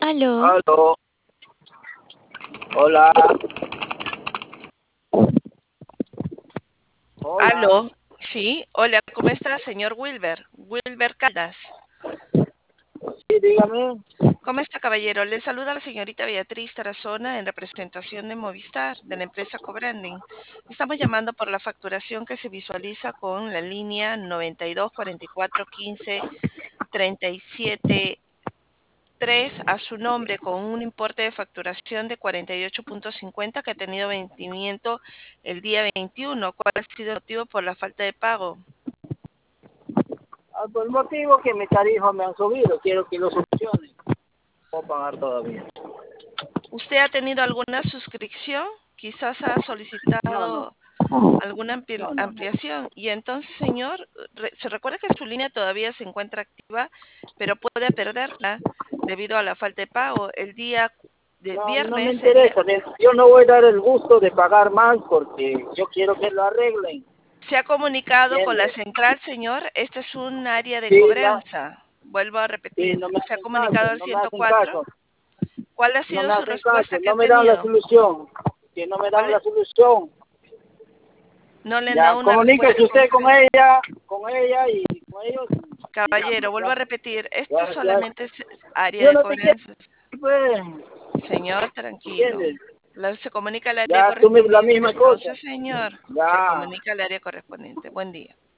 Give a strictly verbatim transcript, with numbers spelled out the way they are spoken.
Aló. Aló. Hola. Hola. Aló, sí, hola, ¿cómo está, señor Wilber? Wilber Caldas. Sí, dígame. ¿Cómo está, caballero? Le saluda la señorita Beatriz Tarazona en representación de Movistar, de la empresa Cobranding. Estamos llamando por la facturación que se visualiza con la línea noventa y dos cuarenta y cuatro quince treinta y siete tres a su nombre con un importe de facturación de cuarenta y ocho punto cincuenta que ha tenido vencimiento el día veintiuno. ¿Cuál ha sido el motivo por la falta de pago? Ah, por el motivo que mis tarifas me han subido, quiero que lo solucionen. No puedo pagar todavía. ¿Usted ha tenido alguna suscripción? Quizás ha No, no. solicitado alguna ampli- No, no, no. ampliación. Y entonces, señor, re- se recuerda que su línea todavía se encuentra activa, pero puede perderla debido a la falta de pago. El día de No, no me viernes sería, interesa. Yo no voy a dar el gusto de pagar más porque yo quiero que lo arreglen. se ha comunicado con la ¿Entiendes? central, señor. Este es un área de Sí, ya. cobranza. Vuelvo a Sí, repetir. no me Se ha hacen caso. comunicado al No me hacen ciento cuatro. caso. ¿Cuál ha No sido me su hacen caso. respuesta que ha No me dan la tenido? solución. Que no me dan ¿Cuál la es? solución. No le han Ya, dado una comuníquese respuesta usted con concreta. ella, con ella y con ellos. Y ya, Caballero, pues, vuelvo ya. a repetir, esto Ya, ya. solamente es área Yo de no te quiero, cobranza. pues, Señor, tranquilo. ¿entiendes? La- se comunica al área Ya, tú me la correspondiente. misma cosa. Entonces, señor, se Ya. comunica al área correspondiente. Buen día.